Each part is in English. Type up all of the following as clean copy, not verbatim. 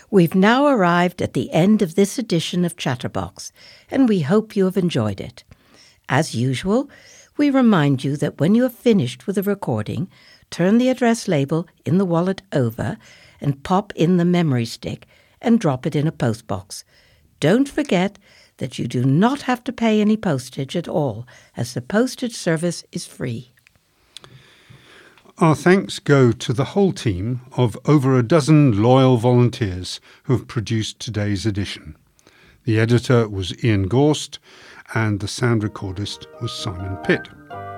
We've now arrived at the end of this edition of Chatterbox, and we hope you have enjoyed it. As usual, we remind you that when you have finished with a recording, turn the address label in the wallet over and pop in the memory stick and drop it in a postbox. Don't forget that you do not have to pay any postage at all, as the postage service is free. Our thanks go to the whole team of over a dozen loyal volunteers who have produced today's edition. The editor was Ian Gorst and the sound recordist was Simon Pitt.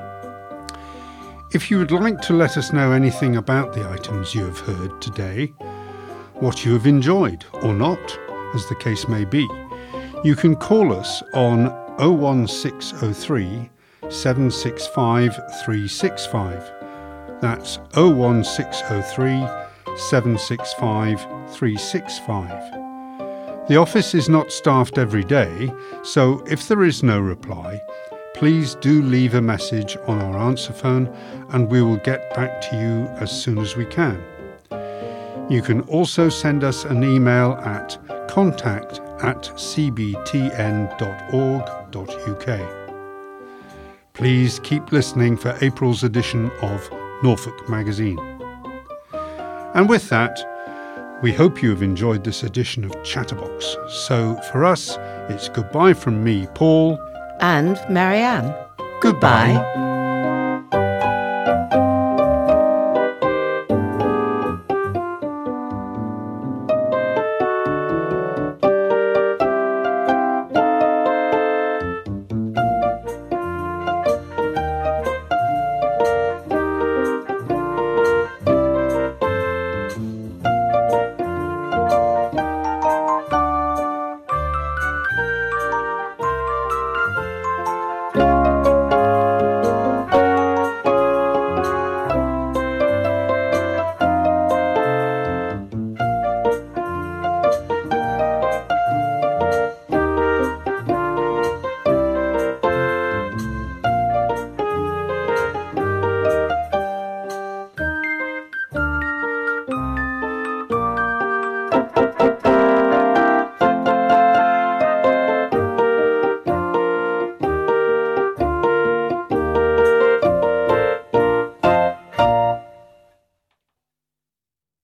If you would like to let us know anything about the items you have heard today, what you have enjoyed or not, as the case may be, you can call us on 01603 765 365. That's 01603 765 365. The office is not staffed every day, so if there is no reply, please do leave a message on our answer phone and we will get back to you as soon as we can. You can also send us an email at contact@cbtn.org.uk. Please keep listening for April's edition of Norfolk Magazine. And with that, we hope you have enjoyed this edition of Chatterbox. So for us, it's goodbye from me, Paul. And Marianne. Goodbye.